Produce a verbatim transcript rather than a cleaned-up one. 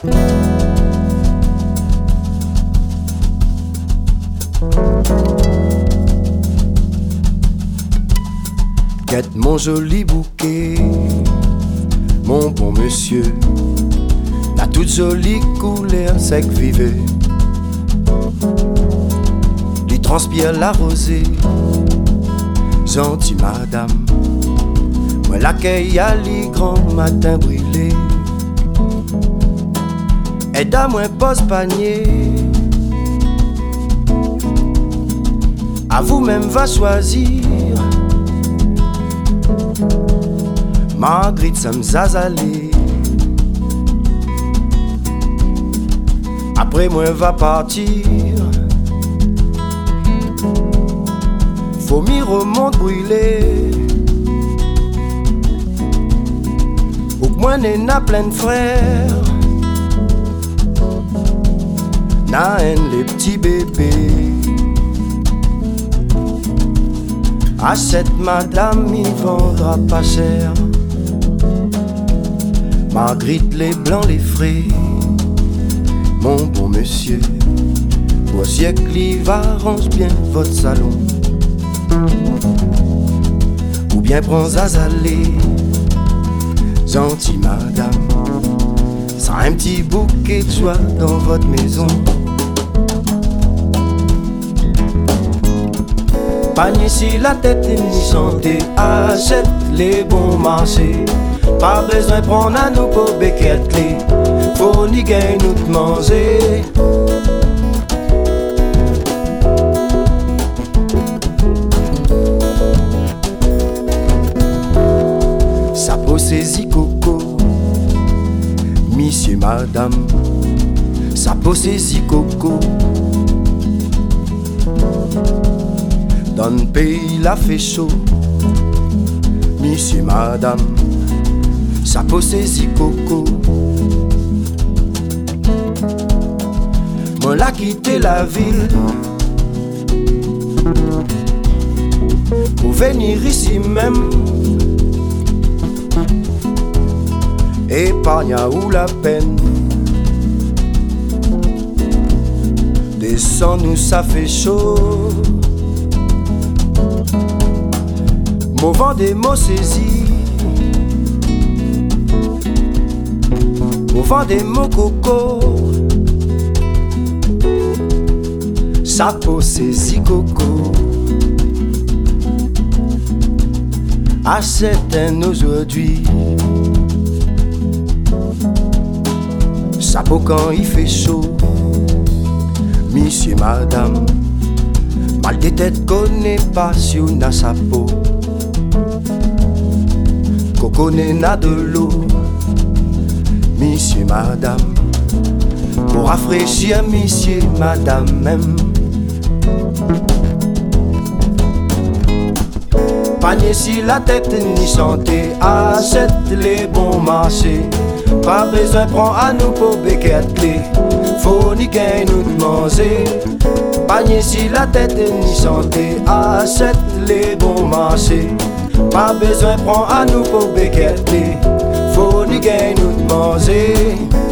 Quête mon joli bouquet, mon bon monsieur, la toute jolie couleur sec vivait. Lui transpire la rosée, gentille madame, moi l'accueille à li grand matin brûlé. Aide à moi pose panier, à vous-même va choisir. Marguerite ça m'zazalé. Après moi va partir. Faut m'y remonte brûler. Ou que moi n'est n'a plein de frères. N'a un les petits bébés. Achète madame, il vendra pas cher. Marguerite, les blancs, les frais. Mon bon monsieur, au siècle, il va arrange bien votre salon. Ou bien prends Zazalé, gentille madame, sans un petit bouquet de joie dans votre maison. Panier si la tête est ni santé, achète les bons marchés. Pas besoin de prendre à nous pour béquette clé, faut ni gagner nous de manger. Ça possède coco, monsieur madame, ça possède coco. Dans le pays la fait chaud, monsieur madame, ça possède coco. Moi l'a quitté la ville pour venir ici même. Épargne ou la peine. Descends nous ça fait chaud. Mon vent des mots saisis, mon vent des mots coco, ça possède coco. Achète un aujourd'hui, ça peut quand il fait chaud, monsieur madame, mal des têtes connaît pas si on a sa peau. Coco n'a de l'eau, monsieur, madame, pour rafraîchir, monsieur, madame même. Panier si la tête ni santé, achète les bons marchés. Pas besoin de prendre à nous pour béquette clé, faut ni gagner nous de manger. Panier si la tête ni santé, achète les bons marchés. Pas besoin de prendre à nous pour béquette, faut ni gagner nous de manger.